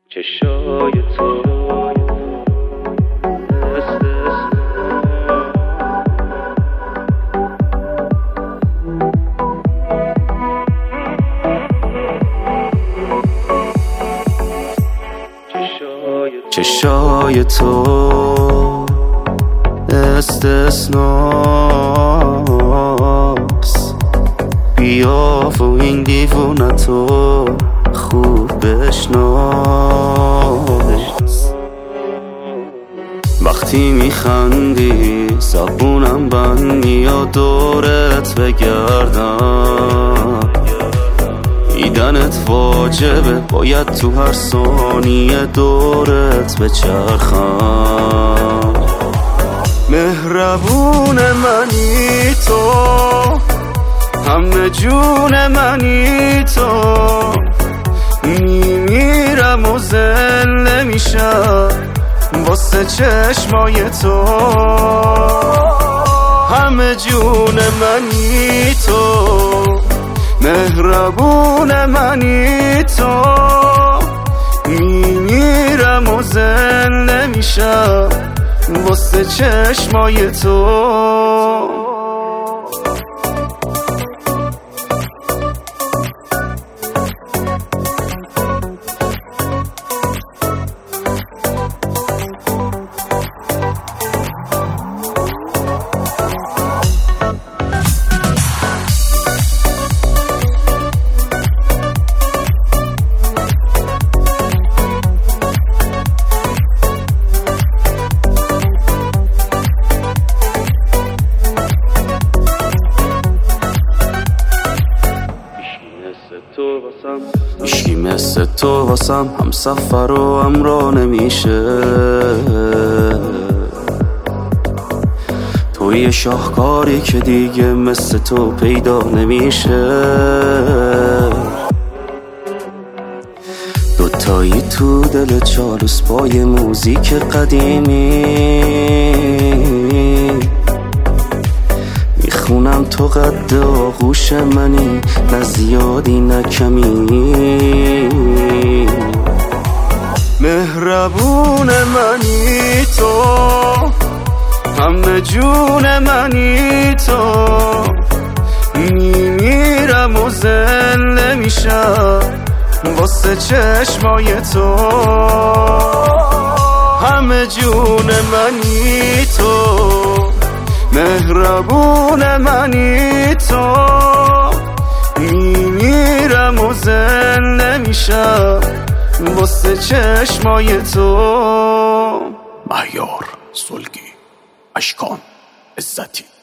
چشای تو چشای تو استثناست، بیاف و این دیوونتو خوب بشناس. وقتی میخندی زبونم بند میاد دورت بگردم، دیدنت واجبه، باید تو هر ثانیه دورت بچرخم. مهربون منی تو، همه جون منی تو، میمیرم و زنده میشم واسه چشمای تو. همه جون منی تو، مهربون منی تو، میمیرم و زنده میشم واسه چشمای تو. هیچکی مثل تو واسم هم سفر و همراه نمیشه. تو یه شاهکاری که دیگه مثل تو پیدا نمیشه. دوتایی تو دل چالوس با یه موزیک قدیمی، میخونم تو قد آغوش منی، نه زیادی نه کمی. مهربون منی تو، همه جون منی تو، میمیرم و زنده میشم واسه چشمای تو. همه جون منی تو، مهربون منی تو، میمیرم و زنده میشم واسه چشمای تو. مهیار سلگی، اشکان عزتی.